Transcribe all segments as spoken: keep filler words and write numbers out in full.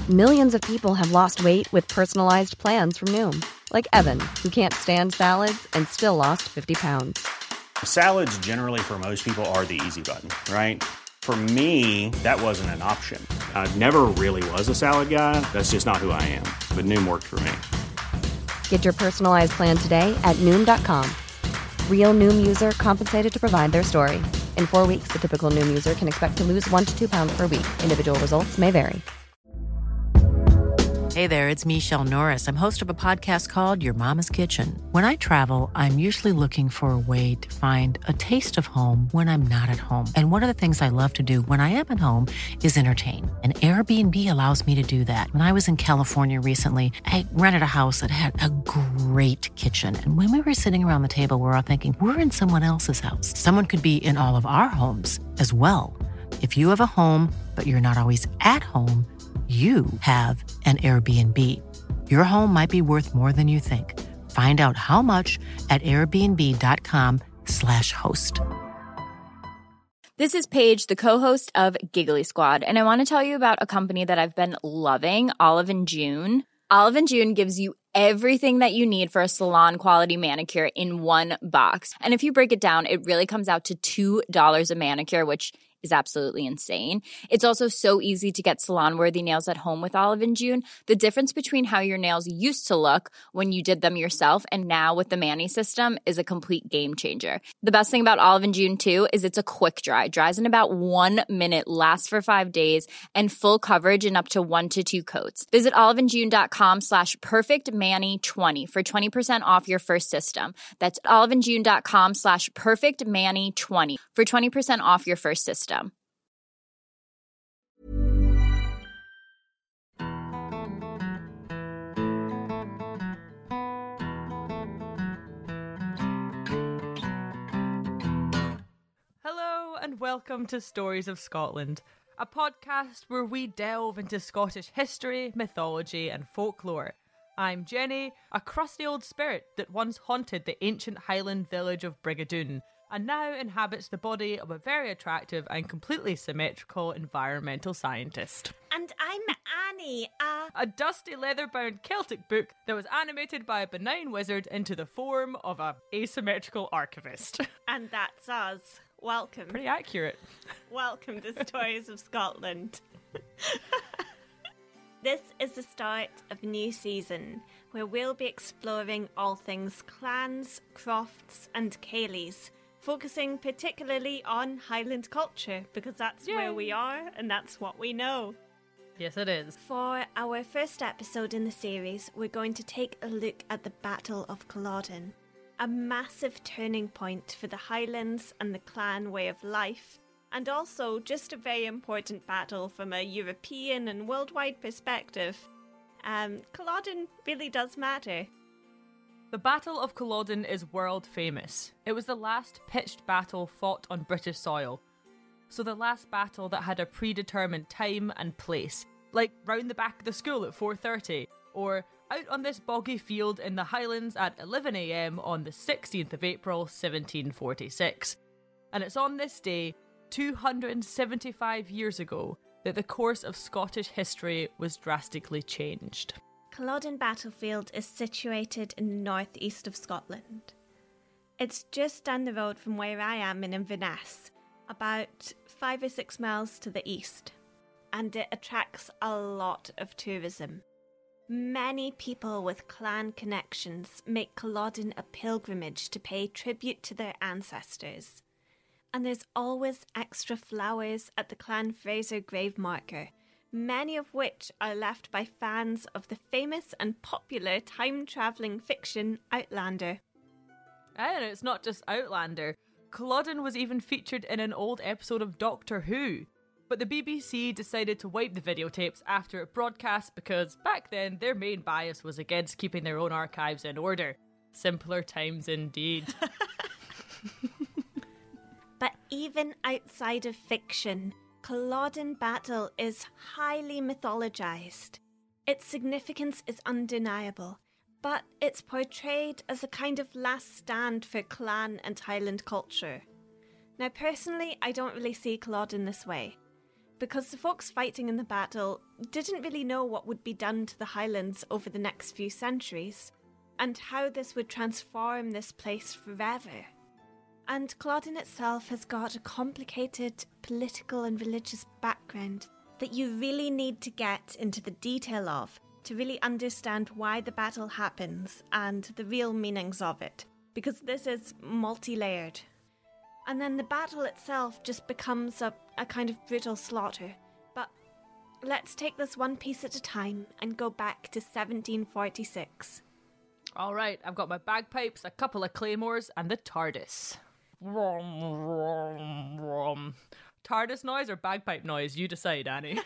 Millions of people have lost weight with personalized plans from Noom. Like Evan, who can't stand salads and still lost fifty pounds. Salads generally for most people are the easy button, right? For me, that wasn't an option. I never really was a salad guy. That's just not who I am. But Noom worked for me. Get your personalized plan today at Noom dot com. Real Noom user compensated to provide their story. In four weeks, the typical Noom user can expect to lose one to two pounds per week. Individual results may vary. Hey there, it's Michelle Norris. I'm host of a podcast called Your Mama's Kitchen. When I travel, I'm usually looking for a way to find a taste of home when I'm not at home. And one of the things I love to do when I am at home is entertain. And Airbnb allows me to do that. When I was in California recently, I rented a house that had a great kitchen. And when we were sitting around the table, we were all thinking, we're in someone else's house. Someone could be in all of our homes as well. If you have a home, but you're not always at home, you have an Airbnb. Your home might be worth more than you think. Find out how much at airbnb.com slash host. This is Paige, the co-host of Giggly Squad, and I want to tell you about a company that I've been loving, Olive and June. Olive and June gives you everything that you need for a salon-quality manicure in one box. And if you break it down, it really comes out to two dollars a manicure, which is absolutely insane. It's also so easy to get salon-worthy nails at home with Olive and June. The difference between how your nails used to look when you did them yourself and now with the Mani system is a complete game changer. The best thing about Olive and June, too, is it's a quick dry. Dries in about one minute, lasts for five days, and full coverage in up to one to two coats. Visit oliveandjune.com slash perfectmani20 for twenty percent off your first system. That's oliveandjune.com slash perfectmani20 for twenty percent off your first system. Hello and welcome to Stories of Scotland, a podcast where we delve into Scottish history, mythology and folklore. I'm Jenny, a crusty old spirit that once haunted the ancient Highland village of Brigadoon, and now inhabits the body of a very attractive and completely symmetrical environmental scientist. And I'm Annie, a... A dusty leather-bound Celtic book that was animated by a benign wizard into the form of a asymmetrical archivist. And that's us. Welcome. Pretty accurate. Welcome to Stories of Scotland. This is the start of a new season, where we'll be exploring all things clans, crofts and ceilidhs, focusing particularly on Highland culture, because that's Yay. Where we are and that's what we know. Yes, it is. For our first episode in the series, we're going to take a look at the Battle of Culloden, a massive turning point for the Highlands and the clan way of life, and also just a very important battle from a European and worldwide perspective. Um, Culloden really does matter. The Battle of Culloden is world famous. It was the last pitched battle fought on British soil. So the last battle that had a predetermined time and place, like round the back of the school at four thirty, or out on this boggy field in the Highlands at eleven a.m. on the sixteenth of April, seventeen forty-six. And it's on this day, two hundred seventy-five years ago, that the course of Scottish history was drastically changed. Culloden Battlefield is situated in the northeast of Scotland. It's just down the road from where I am in Inverness, about five or six miles to the east, and it attracts a lot of tourism. Many people with clan connections make Culloden a pilgrimage to pay tribute to their ancestors. And there's always extra flowers at the Clan Fraser grave marker, many of which are left by fans of the famous and popular time-travelling fiction Outlander. And it's not just Outlander. Culloden was even featured in an old episode of Doctor Who. But the B B C decided to wipe the videotapes after it broadcast because back then their main bias was against keeping their own archives in order. Simpler times indeed. But even outside of fiction, Culloden Battle is highly mythologised. Its significance is undeniable, but it's portrayed as a kind of last stand for clan and Highland culture. Now personally, I don't really see Culloden this way. because the folks fighting in the battle didn't really know what would be done to the Highlands over the next few centuries, and how this would transform this place forever. And Culloden itself has got a complicated political and religious background that you really need to get into the detail of to really understand why the battle happens and the real meanings of it, because this is multi-layered. And then the battle itself just becomes a, a kind of brutal slaughter. But let's take this one piece at a time and go back to seventeen forty-six. All right, I've got my bagpipes, a couple of claymores, and the TARDIS. Rom, rom, rom. TARDIS noise or bagpipe noise? You decide, Annie.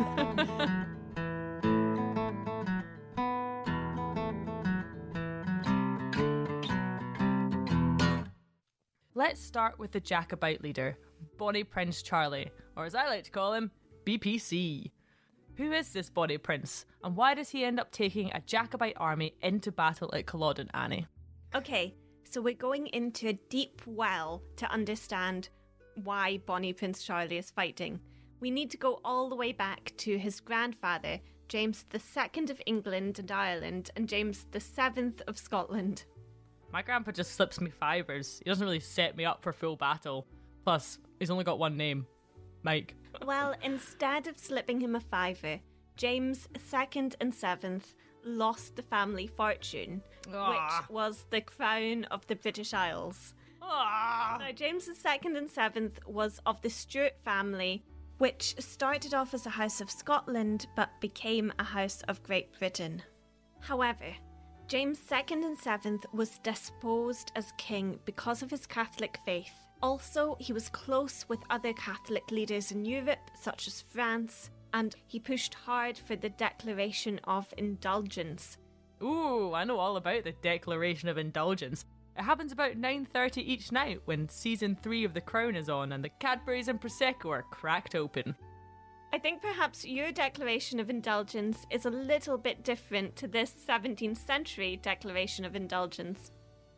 Let's start with the Jacobite leader, Bonnie Prince Charlie, or as I like to call him, B P C. Who is this Bonnie Prince, and why does he end up taking a Jacobite army into battle at Culloden, Annie? Okay, so we're going into a deep well to understand why Bonnie Prince Charlie is fighting. We need to go all the way back to his grandfather, James the Second of England and Ireland, and James the Seventh of Scotland. My grandpa just slips me fivers. He doesn't really set me up for full battle. Plus, he's only got one name. Mike. Well, instead of slipping him a fiver, James Second and Seventh lost the family fortune, Ah. which was the crown of the British Isles. Ah. Now, James the Second and Seventh was of the Stuart family, which started off as a House of Scotland but became a House of Great Britain. However, James Second and Seventh was deposed as king because of his Catholic faith. Also, he was close with other Catholic leaders in Europe, such as France, and he pushed hard for the Declaration of Indulgence. Ooh, I know all about the Declaration of Indulgence. It happens about nine thirty each night when season three of The Crown is on and the Cadburys and Prosecco are cracked open. I think perhaps your Declaration of Indulgence is a little bit different to this seventeenth century Declaration of Indulgence.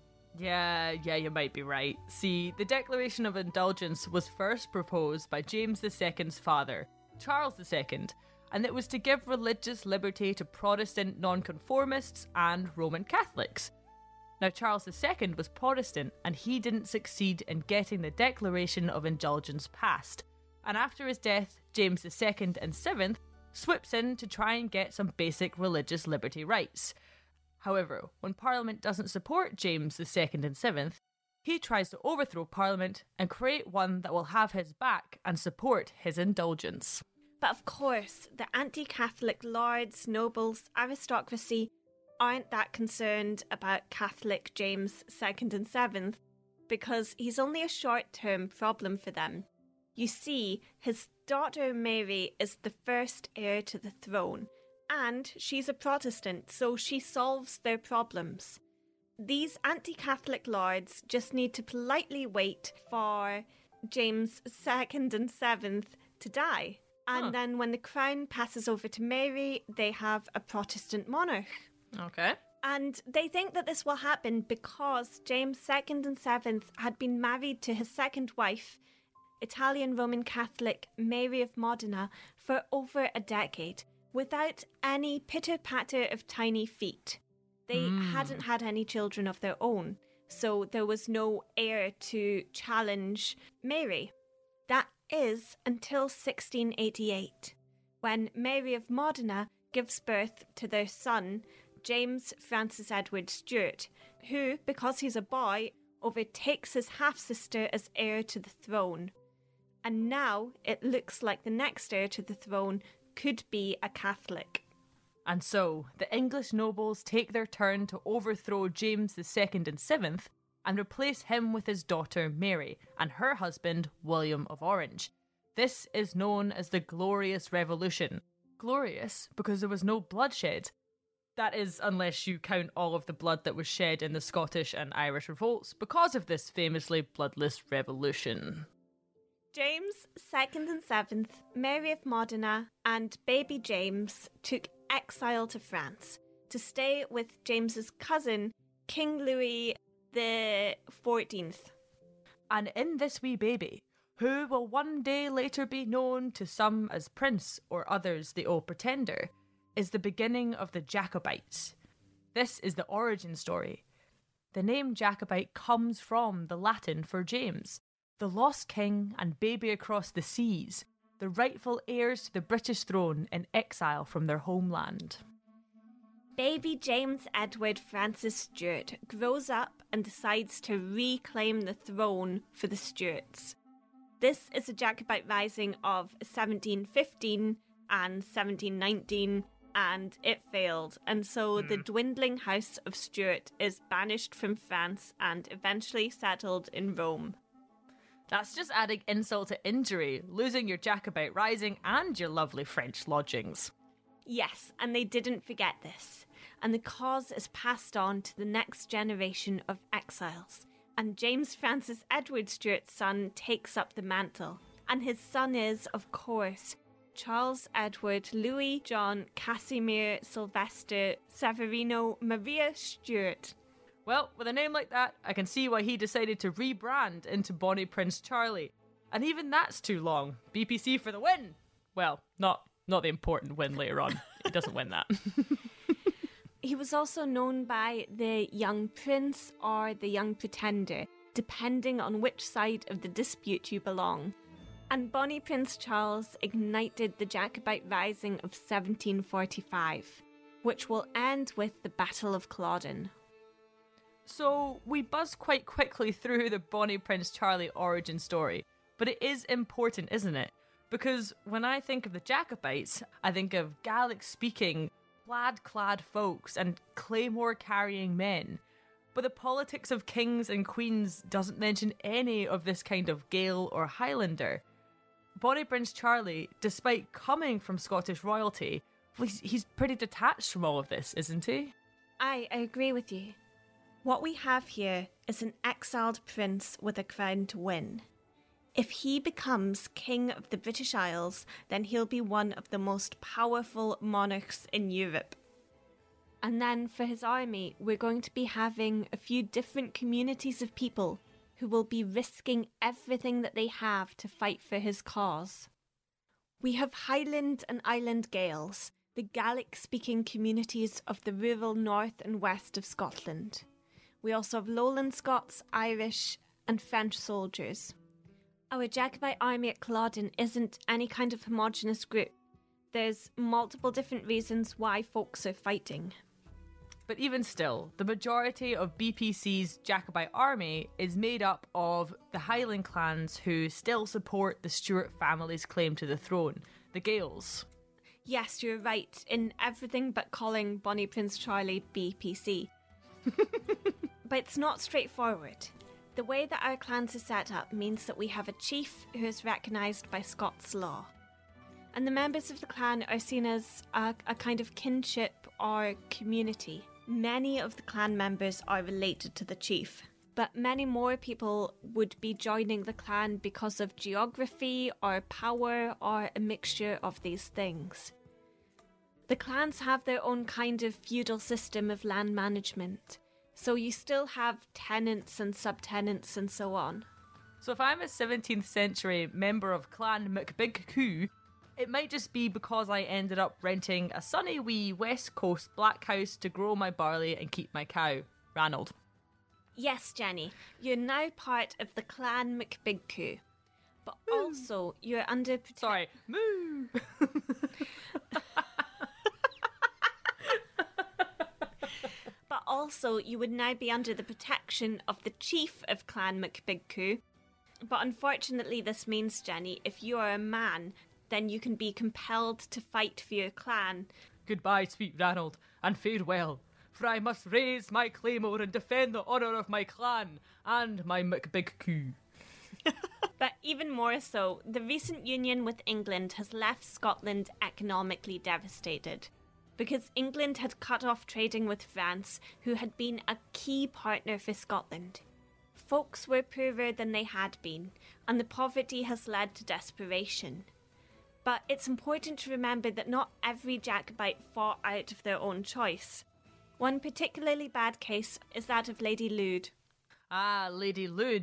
Yeah, yeah, you might be right. See, the Declaration of Indulgence was first proposed by James the Second's father, Charles the Second, and it was to give religious liberty to Protestant nonconformists and Roman Catholics. Now, Charles the Second was Protestant, and he didn't succeed in getting the Declaration of Indulgence passed. And after his death, James the Second and Seventh sweeps in to try and get some basic religious liberty rights. However, when Parliament doesn't support James the Second and Seventh, he tries to overthrow Parliament and create one that will have his back and support his indulgence. But of course, the anti-Catholic lords, nobles, aristocracy aren't that concerned about Catholic James Second and Seventh because he's only a short-term problem for them. You see, his daughter Mary is the first heir to the throne, and she's a Protestant, so she solves their problems. These anti-Catholic lords just need to politely wait for James Second and Seventh to die. And Huh. then when the crown passes over to Mary, they have a Protestant monarch. Okay. And they think that this will happen because James Second and Seventh had been married to his second wife, Italian Roman Catholic Mary of Modena, for over a decade, without any pitter-patter of tiny feet. They Mm. hadn't had any children of their own, so there was no heir to challenge Mary. That is until sixteen eighty-eight, when Mary of Modena gives birth to their son, James Francis Edward Stuart, who, because he's a boy, overtakes his half-sister as heir to the throne. And now it looks like the next heir to the throne could be a Catholic. And so, the English nobles take their turn to overthrow James the Second and Seventh and replace him with his daughter Mary and her husband William of Orange. This is known as the Glorious Revolution. Glorious because there was no bloodshed. That is, unless you count all of the blood that was shed in the Scottish and Irish revolts because of this famously bloodless revolution. James Second and Seventh, Mary of Modena, and baby James took exile to France to stay with James's cousin, King Louis the Fourteenth. And in this wee baby, who will one day later be known to some as Prince or others the Old Pretender, is the beginning of the Jacobites. This is the origin story. The name Jacobite comes from the Latin for James, the lost king and baby across the seas, the rightful heirs to the British throne in exile from their homeland. Baby James Edward Francis Stuart grows up and decides to reclaim the throne for the Stuarts. This is a Jacobite rising of seventeen fifteen and seventeen nineteen, and it failed, and so mm. the dwindling house of Stuart is banished from France and eventually settled in Rome. That's just adding insult to injury, losing your Jacobite rising and your lovely French lodgings. Yes, and they didn't forget this, and the cause is passed on to the next generation of exiles, and James Francis Edward Stuart's son takes up the mantle, and his son is, of course, Charles Edward Louis John Casimir Sylvester Severino Maria Stuart. Well, with a name like that, I can see why he decided to rebrand into Bonnie Prince Charlie. And even that's too long. B P C for the win! Well, not not the important win later on. He doesn't win that. He was also known by the Young Prince or the Young Pretender, depending on which side of the dispute you belong. And Bonnie Prince Charles ignited the Jacobite Rising of seventeen forty-five, which will end with the Battle of Culloden. So we buzz quite quickly through the Bonnie Prince Charlie origin story, but it is important, isn't it? Because when I think of the Jacobites, I think of Gaelic-speaking, plaid-clad folks and claymore-carrying men. But the politics of kings and queens doesn't mention any of this kind of Gael or Highlander. Bonnie Prince Charlie, despite coming from Scottish royalty, he's, he's pretty detached from all of this, isn't he? I, I agree with you. What we have here is an exiled prince with a crown to win. If he becomes king of the British Isles, then he'll be one of the most powerful monarchs in Europe. And then for his army, we're going to be having a few different communities of people who will be risking everything that they have to fight for his cause. We have Highland and Island Gaels, the Gaelic-speaking communities of the rural north and west of Scotland. We also have Lowland Scots, Irish and French soldiers. Our Jacobite army at Culloden isn't any kind of homogenous group. There's multiple different reasons why folks are fighting. But even still, the majority of B P C's Jacobite army is made up of the Highland clans who still support the Stuart family's claim to the throne, the Gaels. Yes, you're right, in everything but calling Bonnie Prince Charlie B P C. But it's not straightforward. The way that our clans are set up means that we have a chief who is recognised by Scots law. And the members of the clan are seen as a, a kind of kinship or community. Many of the clan members are related to the chief, but many more people would be joining the clan because of geography or power or a mixture of these things. The clans have their own kind of feudal system of land management, so you still have tenants and subtenants and so on. So if I'm a seventeenth century member of Clan McBigcoo, it might just be because I ended up renting a sunny wee west coast black house to grow my barley and keep my cow. Ranald. Yes, Jenny, you're now part of the Clan McBigcoo, but moo. Also you're under... Prote- Sorry, moo! But also you would now be under the protection of the chief of Clan McBigcoo. But unfortunately this means, Jenny, if you are a man, then you can be compelled to fight for your clan. Goodbye, sweet Ranald, and farewell, for I must raise my claymore and defend the honour of my clan and my McBigcoo. But even more so, the recent union with England has left Scotland economically devastated, because England had cut off trading with France, who had been a key partner for Scotland. Folks were poorer than they had been, and the poverty has led to desperation. But it's important to remember that not every Jacobite fought out of their own choice. One particularly bad case is that of Lady Lude. Ah, Lady Lude.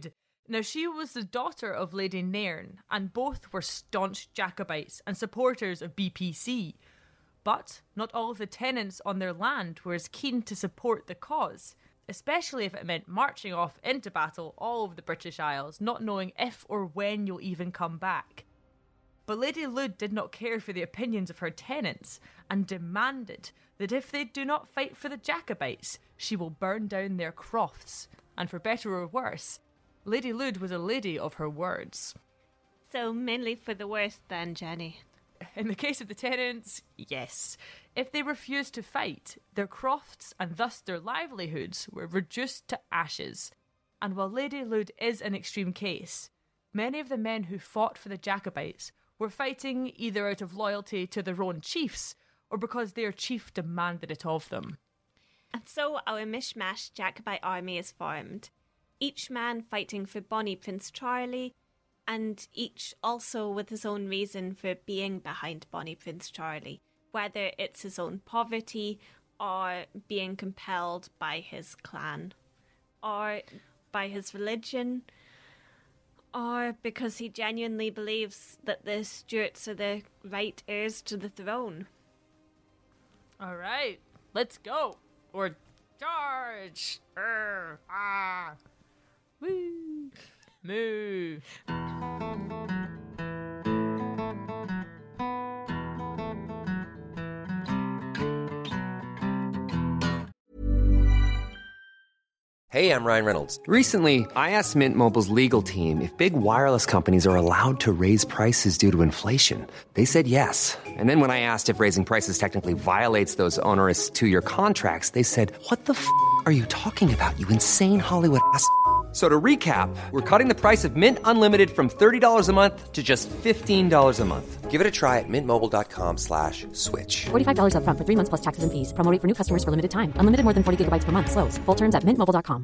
Now, she was the daughter of Lady Nairn, and both were staunch Jacobites and supporters of B P C. But not all of the tenants on their land were as keen to support the cause, especially if it meant marching off into battle all over the British Isles, not knowing if or when you'll even come back. But Lady Lud did not care for the opinions of her tenants, and demanded that if they do not fight for the Jacobites, she will burn down their crofts. And for better or worse, Lady Lud was a lady of her words. So mainly for the worst then, Jenny. In the case of the tenants, yes. If they refused to fight, their crofts and thus their livelihoods were reduced to ashes. And while Lady Lud is an extreme case, many of the men who fought for the Jacobites were fighting either out of loyalty to their own chiefs or because their chief demanded it of them. And so our mishmash Jacobite army is formed, each man fighting for Bonnie Prince Charlie, and each also with his own reason for being behind Bonnie Prince Charlie, whether it's his own poverty or being compelled by his clan, or by his religion, or because he genuinely believes that the Stuarts are the right heirs to the throne. All right, let's go. Or charge. Urgh, ah. Woo. Moo. Hey, I'm Ryan Reynolds. Recently, I asked Mint Mobile's legal team if big wireless companies are allowed to raise prices due to inflation. They said yes. And then when I asked if raising prices technically violates those onerous two-year contracts, they said, what the f*** are you talking about, you insane Hollywood ass f- So to recap, we're cutting the price of Mint Unlimited from thirty dollars a month to just fifteen dollars a month. Give it a try at mintmobile.com slash switch. forty-five dollars up front for three months plus taxes and fees. Promo rate for new customers for limited time. Unlimited more than forty gigabytes per month. Slows full terms at mint mobile dot com.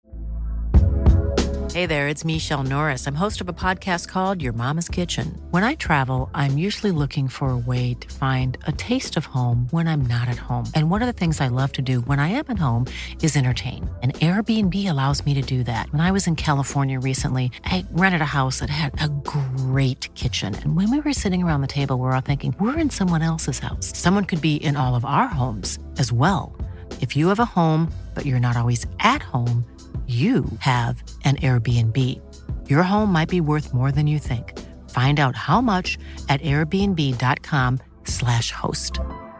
Hey there, it's Michelle Norris. I'm host of a podcast called Your Mama's Kitchen. When I travel, I'm usually looking for a way to find a taste of home when I'm not at home. And one of the things I love to do when I am at home is entertain. And Airbnb allows me to do that. When I was in California recently, I rented a house that had a great kitchen. And when we were sitting around the table, we were all thinking, we're in someone else's house. Someone could be in all of our homes as well. If you have a home, but you're not always at home, you have an Airbnb. Your home might be worth more than you think. Find out how much at airbnb.com slash host.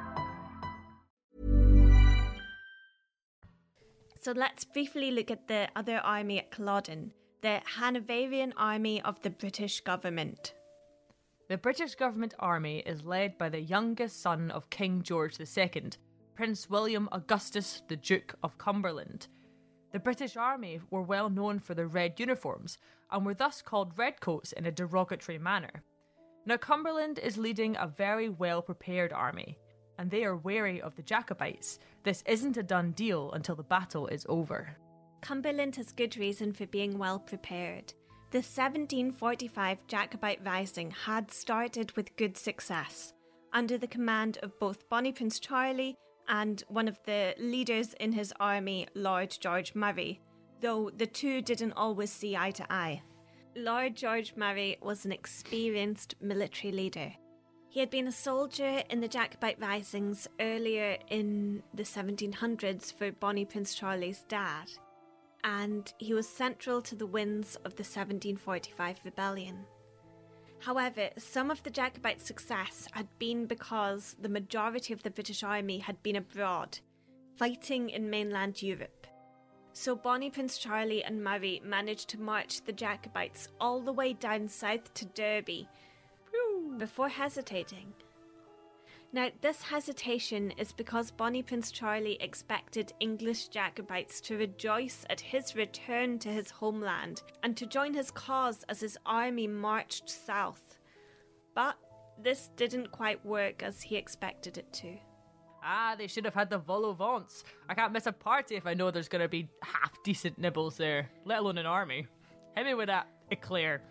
So let's briefly look at the other army at Culloden, the Hanoverian army of the British government. The British government army is led by the youngest son of King George the Second, Prince William Augustus, the Duke of Cumberland. The British Army were well known for their red uniforms, and were thus called redcoats in a derogatory manner. Now Cumberland is leading a very well-prepared army, and they are wary of the Jacobites. This isn't a done deal until the battle is over. Cumberland has good reason for being well prepared. The seventeen forty-five Jacobite Rising had started with good success, under the command of both Bonnie Prince Charlie and one of the leaders in his army, Lord George Murray, though the two didn't always see eye to eye. Lord George Murray was an experienced military leader. He had been a soldier in the Jacobite Risings earlier in the seventeen hundreds for Bonnie Prince Charlie's dad, and he was central to the wins of the seventeen forty-five rebellion. However, some of the Jacobite success had been because the majority of the British Army had been abroad, fighting in mainland Europe. So Bonnie Prince Charlie and Murray managed to march the Jacobites all the way down south to Derby, before hesitating. Now, this hesitation is because Bonnie Prince Charlie expected English Jacobites to rejoice at his return to his homeland and to join his cause as his army marched south. But this didn't quite work as he expected it to. Ah, they should have had the vol au vents. I can't miss a party if I know there's going to be half-decent nibbles there, let alone an army. Hit me with that eclair.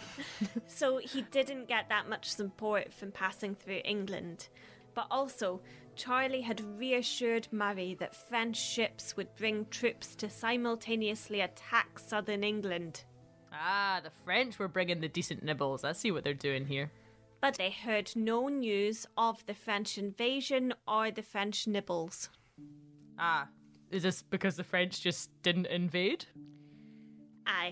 So he didn't get that much support from passing through England. But also, Charlie had reassured Murray that French ships would bring troops to simultaneously attack southern England. Ah, the French were bringing the decent nibbles. I see what they're doing here. But they heard no news of the French invasion or the French nibbles. Ah, is this because the French just didn't invade? Aye.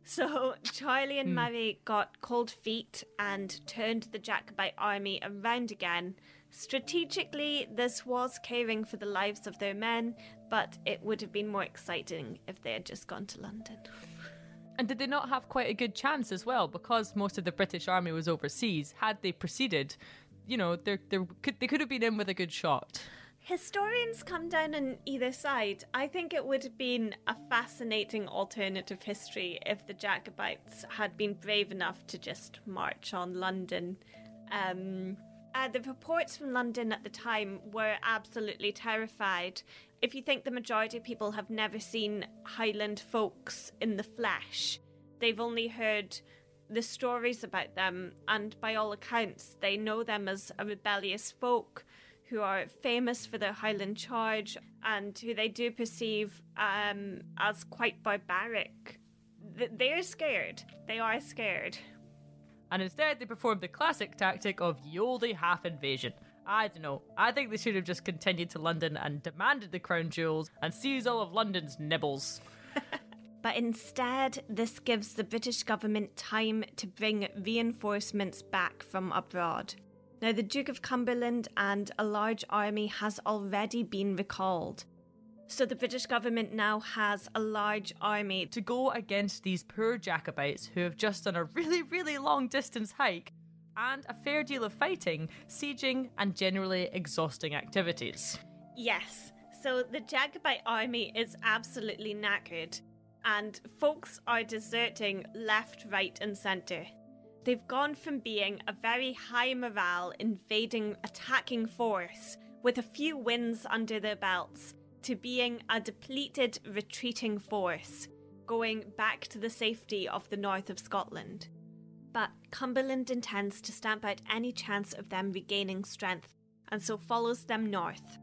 So Charlie and Murray got cold feet and turned the Jacobite army around again. Strategically, this was caring for the lives of their men, but it would have been more exciting if they had just gone to London. And did they not have quite a good chance as well? Because most of the British army was overseas. Had they proceeded, you know, they're, they're, could, they could have been in with a good shot. Historians come down on either side. I think it would have been a fascinating alternative history if the Jacobites had been brave enough to just march on London. Um, uh, the reports from London at the time were absolutely terrified. If you think the majority of people have never seen Highland folks in the flesh, they've only heard the stories about them, and by all accounts, they know them as a rebellious folk who are famous for their Highland charge and who they do perceive um, as quite barbaric. They're scared. They are scared. And instead, they performed the classic tactic of the oldie half invasion. I don't know. I think they should have just continued to London and demanded the crown jewels and seized all of London's nibbles. But instead, this gives the British government time to bring reinforcements back from abroad. Now, the Duke of Cumberland and a large army has already been recalled. So the British government now has a large army to go against these poor Jacobites who have just done a really, really long distance hike and a fair deal of fighting, sieging, and generally exhausting activities. Yes, so the Jacobite army is absolutely knackered, and folks are deserting left, right, and centre. They've gone from being a very high morale, invading, attacking force with a few wins under their belts to being a depleted, retreating force, going back to the safety of the north of Scotland. But Cumberland intends to stamp out any chance of them regaining strength, and so follows them north.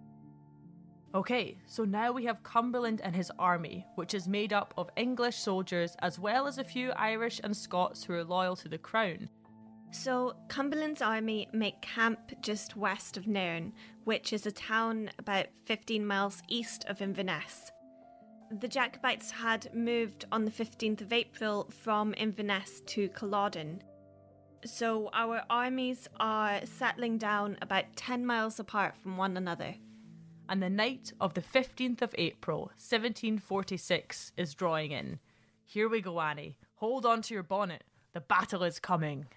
Okay, so now we have Cumberland and his army, which is made up of English soldiers as well as a few Irish and Scots who are loyal to the crown. So Cumberland's army make camp just west of Nairn, which is a town about fifteen miles east of Inverness. The Jacobites had moved on the fifteenth of April from Inverness to Culloden. So our armies are settling down about ten miles apart from one another. And the night of the fifteenth of April, seventeen forty-six, is drawing in. Here we go, Annie. Hold on to your bonnet. The battle is coming.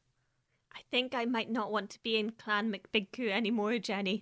I think I might not want to be in Clan McBigcoo anymore, Jenny.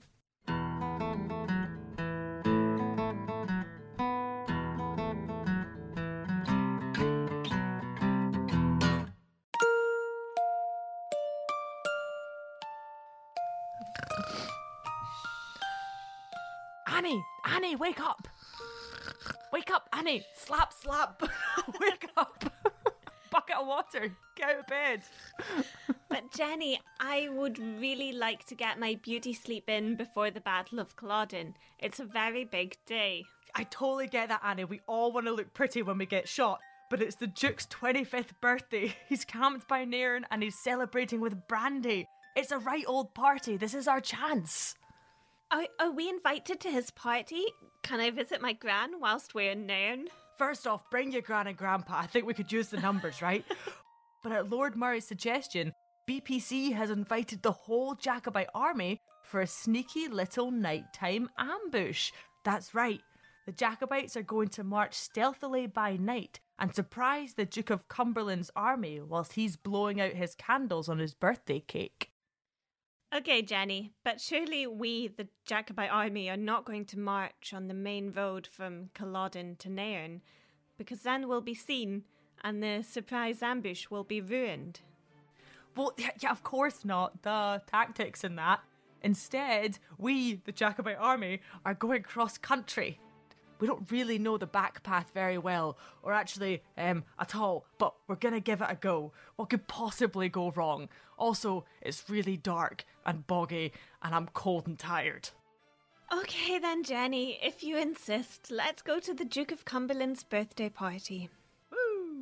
Annie! Annie, wake up! Wake up, Annie! Slap, slap! Wake up! Bucket of water! Get out of bed! But Jenny, I would really like to get my beauty sleep in before the Battle of Culloden. It's a very big day. I totally get that, Annie. We all want to look pretty when we get shot. But it's the Duke's twenty-fifth birthday. He's camped by Nairn and he's celebrating with brandy. It's a right old party. This is our chance. Are, are we invited to his party? Can I visit my gran whilst we're in Nairn? First off, bring your gran and grandpa. I think we could use the numbers, right? But at Lord Murray's suggestion, B P C has invited the whole Jacobite army for a sneaky little nighttime ambush. That's right. The Jacobites are going to march stealthily by night and surprise the Duke of Cumberland's army whilst he's blowing out his candles on his birthday cake. Okay, Jenny, but surely we, the Jacobite army, are not going to march on the main road from Culloden to Nairn, because then we'll be seen and the surprise ambush will be ruined. Well, yeah, of course not. The tactics in that. Instead, we, the Jacobite army, are going cross-country. We don't really know the back path very well, or actually um, at all, but we're going to give it a go. What could possibly go wrong? Also, it's really dark and boggy, and I'm cold and tired. Okay then, Jenny, if you insist, let's go to the Duke of Cumberland's birthday party. Woo!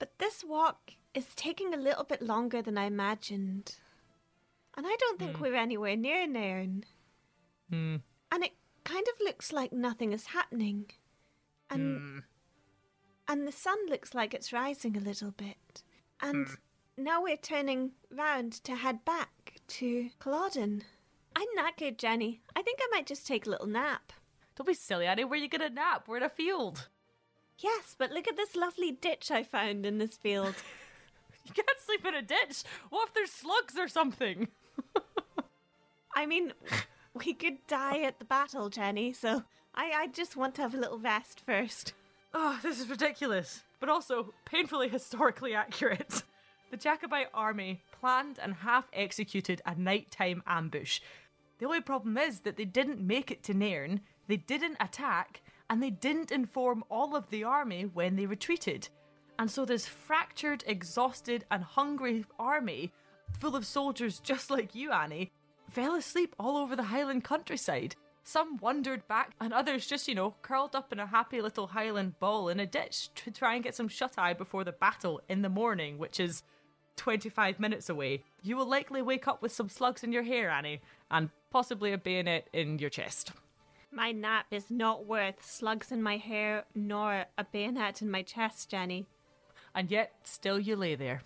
But this walk is taking a little bit longer than I imagined. And I don't think mm. we're anywhere near Nairn. Mm. And it kind of looks like nothing is happening. And mm. and the sun looks like it's rising a little bit. And mm. now we're turning round to head back to Culloden. I'm knackered, Jenny. I think I might just take a little nap. Don't be silly, Annie. Where are you going to nap? We're in a field. Yes, but look at this lovely ditch I found in this field. You can't sleep in a ditch. What if there's slugs or something? I mean, we could die at the battle, Jenny, so I, I just want to have a little rest first. Oh, this is ridiculous, but also painfully historically accurate. The Jacobite army planned and half-executed a nighttime ambush. The only problem is that they didn't make it to Nairn, they didn't attack, and they didn't inform all of the army when they retreated. And so this fractured, exhausted, and hungry army, full of soldiers just like you, Annie, fell asleep all over the Highland countryside. Some wandered back, and others just, you know, curled up in a happy little Highland ball in a ditch to try and get some shut-eye before the battle in the morning, which is twenty-five minutes away. You will likely wake up with some slugs in your hair, Annie, and possibly a bayonet in your chest. My nap is not worth slugs in my hair nor a bayonet in my chest, Jenny. And yet, still you lay there.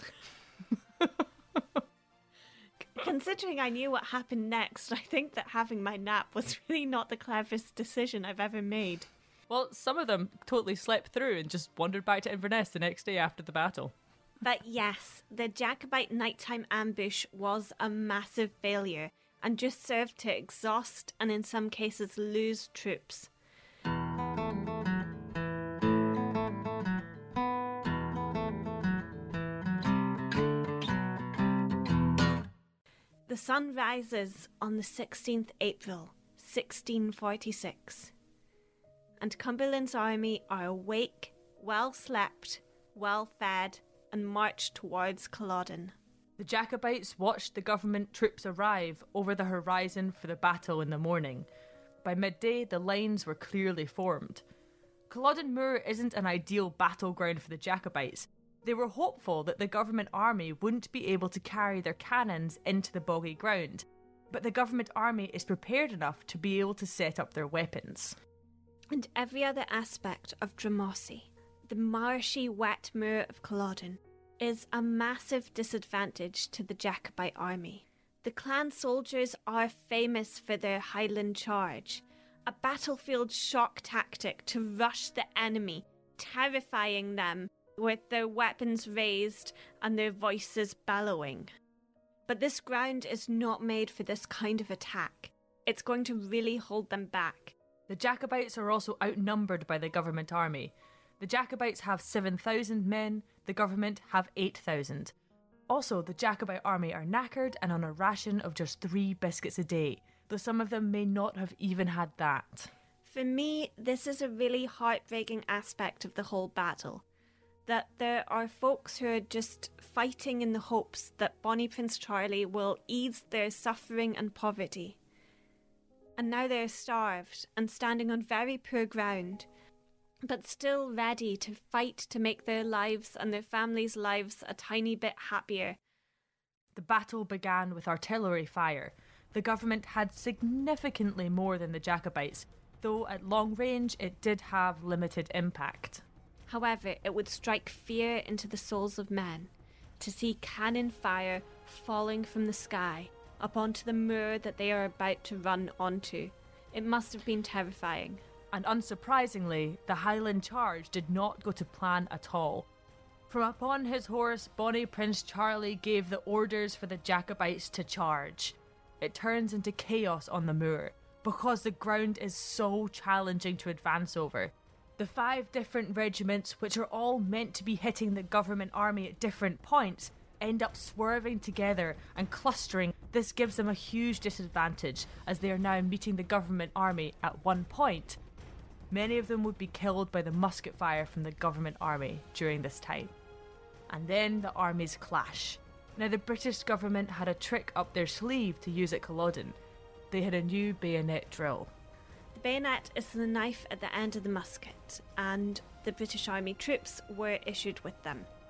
Considering I knew what happened next, I think that having my nap was really not the cleverest decision I've ever made. Well, some of them totally slept through and just wandered back to Inverness the next day after the battle. But yes, the Jacobite nighttime ambush was a massive failure and just served to exhaust and in some cases lose troops. The sun rises on the sixteenth of April, sixteen forty-six, and Cumberland's army are awake, well slept, well fed, and march towards Culloden. The Jacobites watched the government troops arrive over the horizon for the battle in the morning. By midday, the lines were clearly formed. Culloden Moor isn't an ideal battleground for the Jacobites. They were hopeful that the government army wouldn't be able to carry their cannons into the boggy ground, but the government army is prepared enough to be able to set up their weapons. And every other aspect of Drumossie, the marshy, wet moor of Culloden, is a massive disadvantage to the Jacobite army. The clan soldiers are famous for their Highland charge, a battlefield shock tactic to rush the enemy, terrifying them with their weapons raised and their voices bellowing. But this ground is not made for this kind of attack. It's going to really hold them back. The Jacobites are also outnumbered by the government army. The Jacobites have seven thousand men, the government have eight thousand. Also, the Jacobite army are knackered and on a ration of just three biscuits a day, though some of them may not have even had that. For me, this is a really heartbreaking aspect of the whole battle. That there are folks who are just fighting in the hopes that Bonnie Prince Charlie will ease their suffering and poverty. And now they're starved and standing on very poor ground, but still ready to fight to make their lives and their families' lives a tiny bit happier. The battle began with artillery fire. The government had significantly more than the Jacobites, though at long range it did have limited impact. However, it would strike fear into the souls of men to see cannon fire falling from the sky up onto the moor that they are about to run onto. It must have been terrifying. And unsurprisingly, the Highland charge did not go to plan at all. From upon his horse, Bonnie Prince Charlie gave the orders for the Jacobites to charge. It turns into chaos on the moor, because the ground is so challenging to advance over. The five different regiments, which are all meant to be hitting the government army at different points, end up swerving together and clustering. This gives them a huge disadvantage, as they are now meeting the government army at one point. Many of them would be killed by the musket fire from the government army during this time. And then the armies clash. Now, the British government had a trick up their sleeve to use at Culloden. They had a new bayonet drill. The bayonet is the knife at the end of the musket, and the British Army troops were issued with them.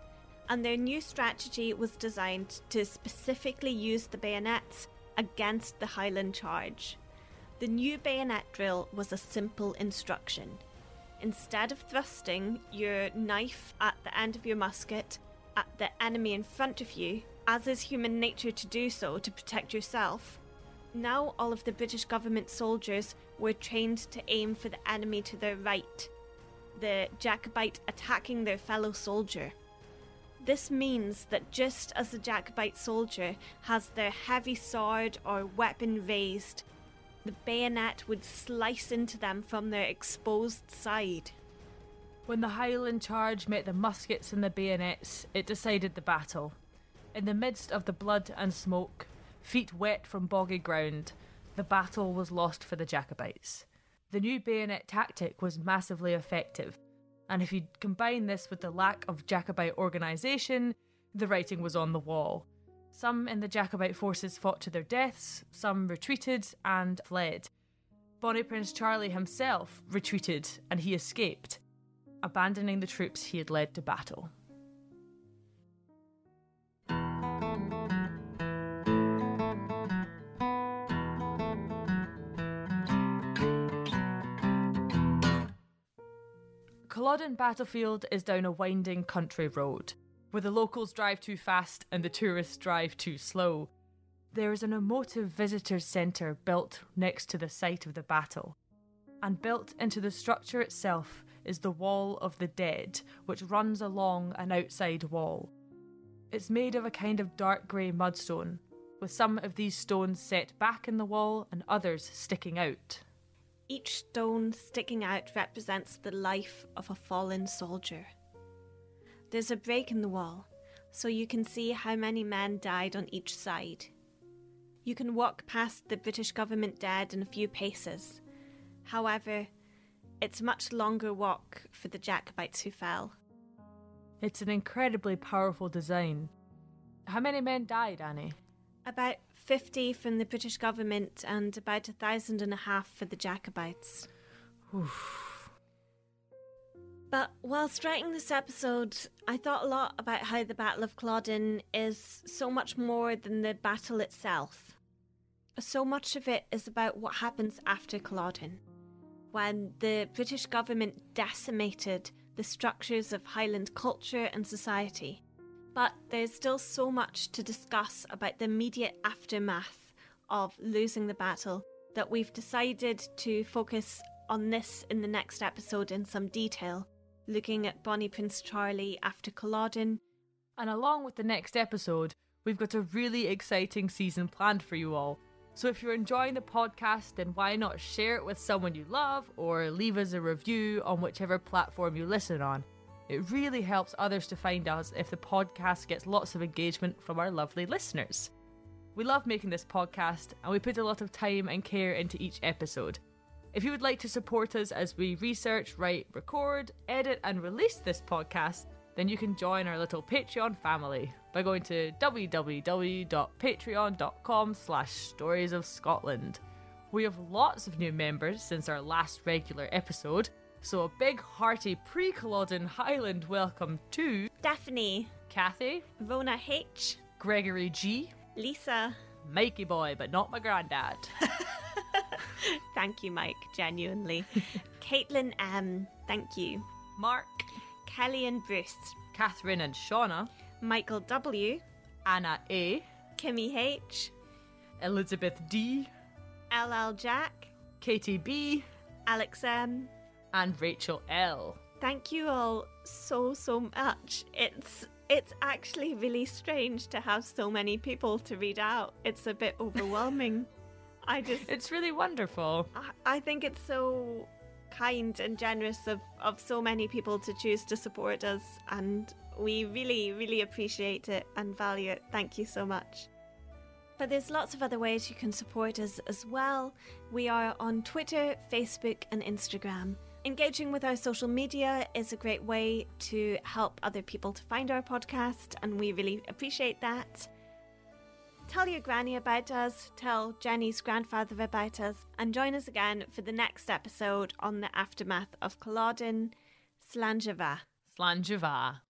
and their new strategy was designed to specifically use the bayonets against the Highland charge. The new bayonet drill was a simple instruction. Instead of thrusting your knife at the end of your musket at the enemy in front of you, as is human nature to do so to protect yourself, now all of the British government soldiers were trained to aim for the enemy to their right, the Jacobite attacking their fellow soldier. This means that just as the Jacobite soldier has their heavy sword or weapon raised, the bayonet would slice into them from their exposed side. When the Highland charge met the muskets and the bayonets, it decided the battle. In the midst of the blood and smoke, feet wet from boggy ground, the battle was lost for the Jacobites. The new bayonet tactic was massively effective, and if you combine this with the lack of Jacobite organisation, the writing was on the wall. Some in the Jacobite forces fought to their deaths, some retreated and fled. Bonnie Prince Charlie himself retreated and he escaped, abandoning the troops he had led to battle. Culloden battlefield is down a winding country road, where the locals drive too fast and the tourists drive too slow. There is an emotive visitors' centre built next to the site of the battle, and built into the structure itself is the Wall of the Dead, which runs along an outside wall. It's made of a kind of dark grey mudstone, with some of these stones set back in the wall and others sticking out. Each stone sticking out represents the life of a fallen soldier. There's a break in the wall, so you can see how many men died on each side. You can walk past the British government dead in a few paces. However, it's a much longer walk for the Jacobites who fell. It's an incredibly powerful design. How many men died, Annie? About fifty from the British government and about a thousand and a half for the Jacobites. Oof. But whilst writing this episode, I thought a lot about how the Battle of Culloden is so much more than the battle itself. So much of it is about what happens after Culloden, when the British government decimated the structures of Highland culture and society. But there's still so much to discuss about the immediate aftermath of losing the battle that we've decided to focus on this in the next episode in some detail, looking at Bonnie Prince Charlie after Culloden. And along with the next episode, we've got a really exciting season planned for you all. So if you're enjoying the podcast, then why not share it with someone you love or leave us a review on whichever platform you listen on. It really helps others to find us if the podcast gets lots of engagement from our lovely listeners. We love making this podcast and we put a lot of time and care into each episode. If you would like to support us as we research, write, record, edit and release this podcast, then you can join our little Patreon family by going to www.patreon.com slash stories of Scotland. We have lots of new members since our last regular episode, so a big hearty pre-Culloden Highland welcome to Daphne, Kathy, Rona H, Gregory G, Lisa, Mikey boy, but not my granddad. Thank you, Mike, genuinely. Caitlin M, thank you. Mark, Kelly and Bruce, Catherine and Shauna, Michael W, Anna A, Kimmy H, Elizabeth D, L L Jack, Katie B, Alex M, and Rachel L. Thank you all so, so much. It's it's actually really strange to have so many people to read out. It's a bit overwhelming. I just... It's really wonderful. I, I think it's so kind and generous of, of so many people to choose to support us, and we really, really appreciate it and value it. Thank you so much. But there's lots of other ways you can support us as well. We are on Twitter, Facebook and Instagram. Engaging with our social media is a great way to help other people to find our podcast, and we really appreciate that. Tell your granny about us, tell Jenny's grandfather about us, and join us again for the next episode on the aftermath of Culloden. Slán Dubha. Slán Dubha.